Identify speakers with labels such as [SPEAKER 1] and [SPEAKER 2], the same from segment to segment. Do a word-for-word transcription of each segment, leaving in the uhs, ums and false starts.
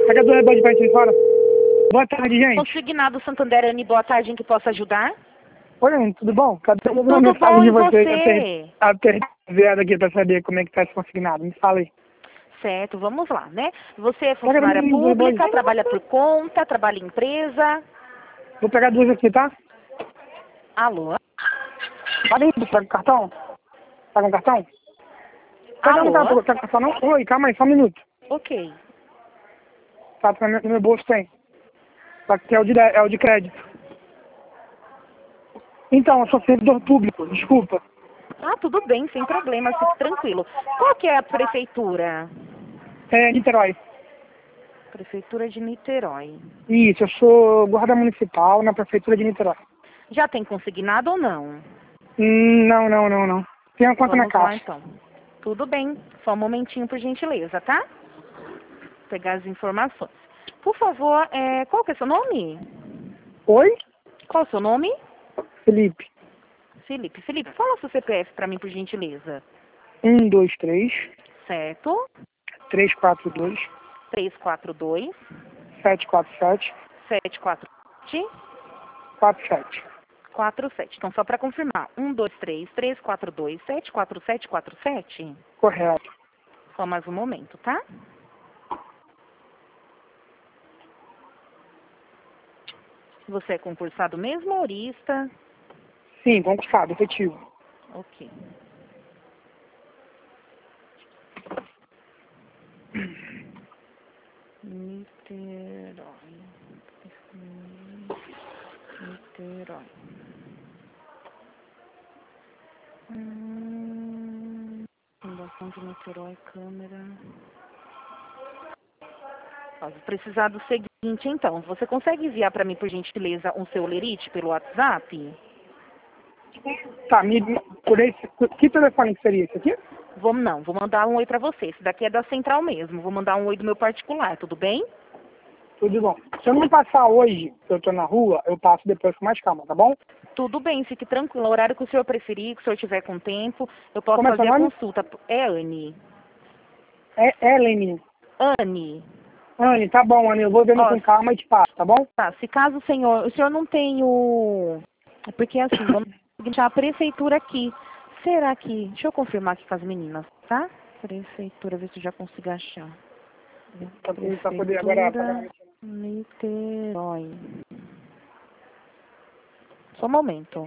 [SPEAKER 1] Pega dois rebotes pra gente fora. Boa tarde, gente.
[SPEAKER 2] Consignado Santander, Anne, boa tarde, em que posso ajudar?
[SPEAKER 1] Oi, Anne, tudo bom? Cadê uma
[SPEAKER 2] Tudo
[SPEAKER 1] mensagem
[SPEAKER 2] bom,
[SPEAKER 1] de
[SPEAKER 2] e
[SPEAKER 1] você?
[SPEAKER 2] você?
[SPEAKER 1] Eu tenho apertado aqui pra saber como é que tá esse consignado. Me fala aí.
[SPEAKER 2] Certo, vamos lá, né? Você é
[SPEAKER 1] Pega
[SPEAKER 2] funcionária
[SPEAKER 1] dois rebotes.
[SPEAKER 2] pública, trabalha por conta, trabalha em empresa?
[SPEAKER 1] Vou pegar duas aqui, tá?
[SPEAKER 2] Alô?
[SPEAKER 1] Pode ir, pega o cartão. Pega um cartão? Pega no
[SPEAKER 2] Alô?
[SPEAKER 1] cartão, pega o cartão não? Oi, calma aí, só um minuto.
[SPEAKER 2] Ok.
[SPEAKER 1] Tá, no meu, no meu bolso tem. Só que é o de, é o de crédito. Então, eu sou servidor público, desculpa.
[SPEAKER 2] Ah, tudo bem, sem problema, fique tranquilo. Qual que é a prefeitura?
[SPEAKER 1] É Niterói.
[SPEAKER 2] Prefeitura de Niterói.
[SPEAKER 1] Isso, eu sou guarda municipal na prefeitura de Niterói.
[SPEAKER 2] Já tem consignado ou não?
[SPEAKER 1] Hum, não, não, não, não. Tem uma conta na
[SPEAKER 2] Vamos lá,
[SPEAKER 1] caixa.
[SPEAKER 2] então. Tudo bem, só um momentinho, por gentileza, tá? Vou pegar as informações. Por favor, é, qual que é seu nome?
[SPEAKER 1] Oi?
[SPEAKER 2] Qual é o seu nome?
[SPEAKER 1] Felipe.
[SPEAKER 2] Felipe. Felipe, fala seu C P F para mim, por gentileza.
[SPEAKER 1] Um, dois, três,
[SPEAKER 2] Certo?
[SPEAKER 1] três, quatro, dois,
[SPEAKER 2] três quatro dois,
[SPEAKER 1] sete, quatro, sete,
[SPEAKER 2] sete quatro sete,
[SPEAKER 1] quatro, sete.
[SPEAKER 2] quatro sete. Então, só para confirmar. um, dois, três, três quatro dois, sete quatro sete, quatro sete.
[SPEAKER 1] Correto.
[SPEAKER 2] Só mais um momento, tá? Você é concursado mesmo, horista?
[SPEAKER 1] Sim, concursado, efetivo.
[SPEAKER 2] Ok. Niterói. Niterói. Hum, fundação de Niterói, câmera. Ó, vou precisar do seguinte, então. Você consegue enviar para mim, por gentileza, um seu lerite pelo WhatsApp?
[SPEAKER 1] Tá, me, por esse, que telefone que seria esse aqui?
[SPEAKER 2] Vou, não, vou mandar um oi para você. Esse daqui é da central mesmo. Vou mandar um oi do meu particular, tudo bem?
[SPEAKER 1] Tudo bom. Se eu não passar hoje, que eu tô na rua, eu passo depois com mais calma, tá bom?
[SPEAKER 2] Tudo bem, fique tranquilo. O horário que o senhor preferir, que o senhor tiver com tempo, eu posso
[SPEAKER 1] Como é seu
[SPEAKER 2] fazer a
[SPEAKER 1] nome?
[SPEAKER 2] consulta. É Anne.
[SPEAKER 1] É Ellen.
[SPEAKER 2] Anne.
[SPEAKER 1] Anne, tá bom, Anne, eu vou vendo
[SPEAKER 2] Ó,
[SPEAKER 1] com calma e te passo, tá bom?
[SPEAKER 2] tá, se caso o senhor, o senhor não tem o... É porque assim, vamos deixar a prefeitura aqui. Será que... Deixa eu confirmar aqui com as meninas, tá? Prefeitura, ver se eu já consigo achar.
[SPEAKER 1] Pra, pra poder agora pagar
[SPEAKER 2] Prefeitura Niterói. Só um momento.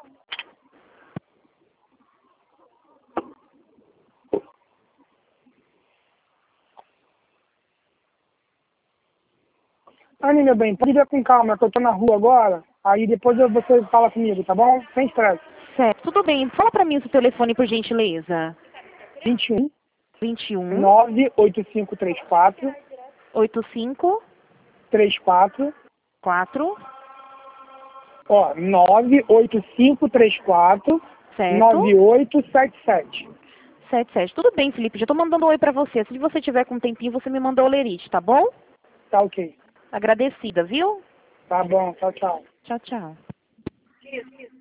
[SPEAKER 1] Anne, meu bem, pode ver com calma, que eu tô na rua agora, aí depois eu- você fala comigo, tá bom? Sem estresse.
[SPEAKER 2] Certo, tudo bem. Fala pra mim o seu telefone, por gentileza.
[SPEAKER 1] vinte e um,
[SPEAKER 2] vinte e um,
[SPEAKER 1] nove oito cinco três quatro,
[SPEAKER 2] oitenta e cinco,
[SPEAKER 1] três quatro,
[SPEAKER 2] quatro,
[SPEAKER 1] ó, nove oito cinco três quatro, nove
[SPEAKER 2] certo?
[SPEAKER 1] oito sete sete.
[SPEAKER 2] sete sete. Tudo bem, Felipe. Já tô mandando um oi pra você. Se você tiver com um tempinho, você me manda o lerite, tá bom?
[SPEAKER 1] Tá ok.
[SPEAKER 2] Agradecida, viu?
[SPEAKER 1] Tá bom, tchau, tchau.
[SPEAKER 2] Tchau, tchau.